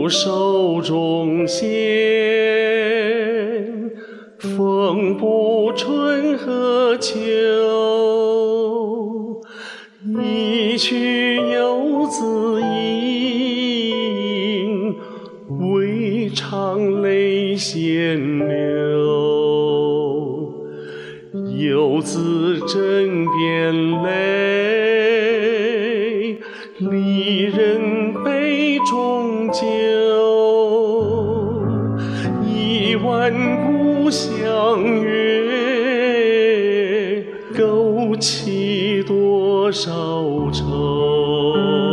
木手中线，风不春和秋。一曲游子吟，未尝泪先流。游子枕边泪，离人杯中酒。一弯故乡月，勾起多少愁。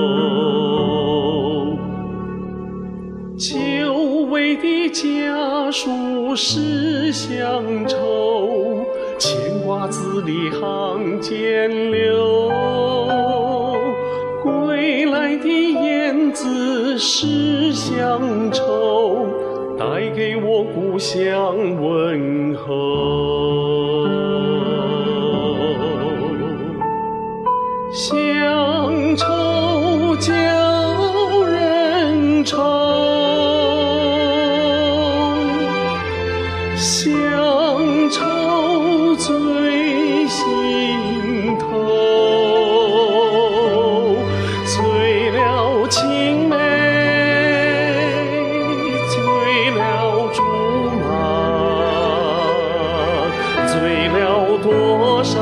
久违的家书思乡愁，牵挂字里行间流。归来的燕子思乡愁，带给我故乡问候。乡愁叫人愁，乡愁最心头。醉了青梅，醉了竹马，醉了多少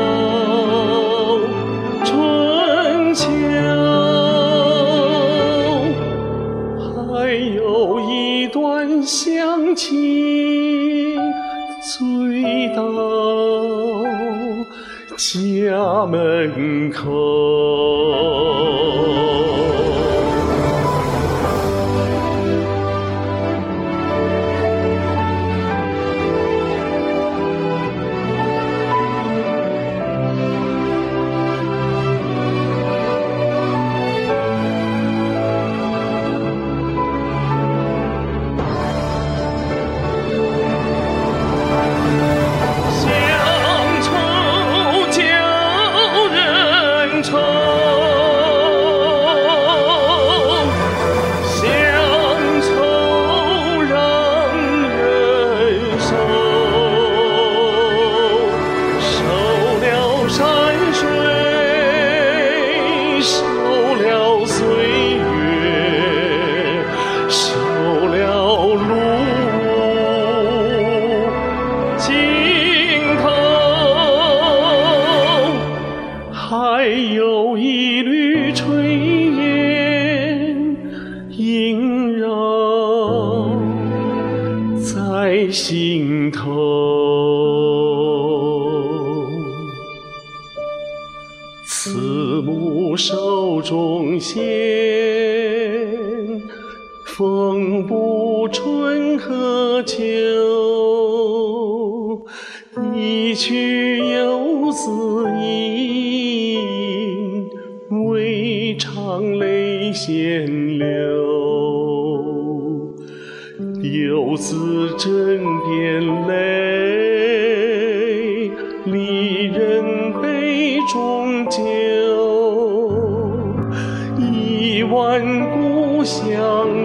春秋。还有一段乡情，醉到家门口。受了岁月，受了路尽头，还有一缕炊烟萦绕在心头。慈母手中线，风不春和秋。一曲游子吟，未尝泪先流。游子枕边泪，离人杯中酒。一碗故乡